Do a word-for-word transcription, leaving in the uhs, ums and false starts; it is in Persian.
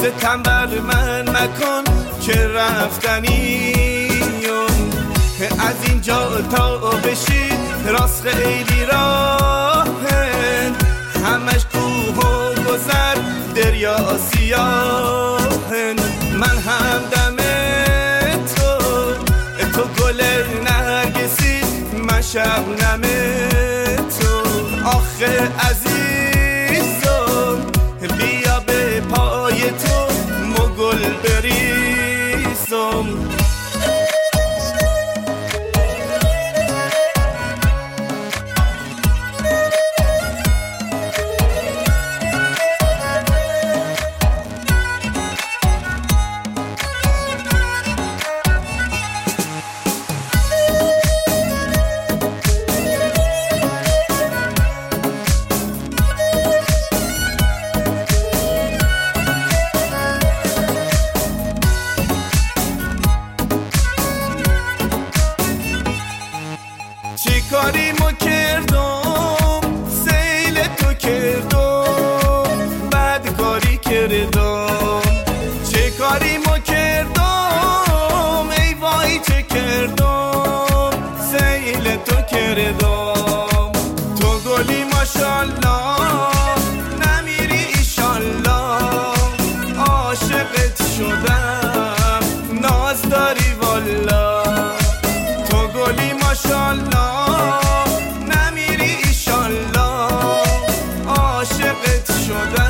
ستم بر من مکن که رفتنیم، از اینجا تا بشی راست خیلی راهن، همش کوه و گذر دریا سیاهن. من هم دم تو تو گل نرگسی، من شبنم تو. آخه عزیزم بیا به پای تو مو گل بریزم. چی کاری مو کردم سیل تو کردم، بد کاری کردم. چه کاری مو کردم ای وای چه کردم، سیل تو کردم. تو گلی ماشالله نمیری ایشالله، عاشقت شدم ناز داری والا. تو گلی ماشالله نمیری ایشالله، عاشقت شدم